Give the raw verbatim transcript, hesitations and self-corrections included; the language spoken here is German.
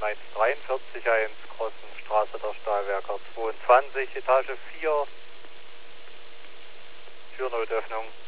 eins drei vier eins, Crossen, Straße der Stahlwerker zweiundzwanzig, Etage vier, Türnotöffnung.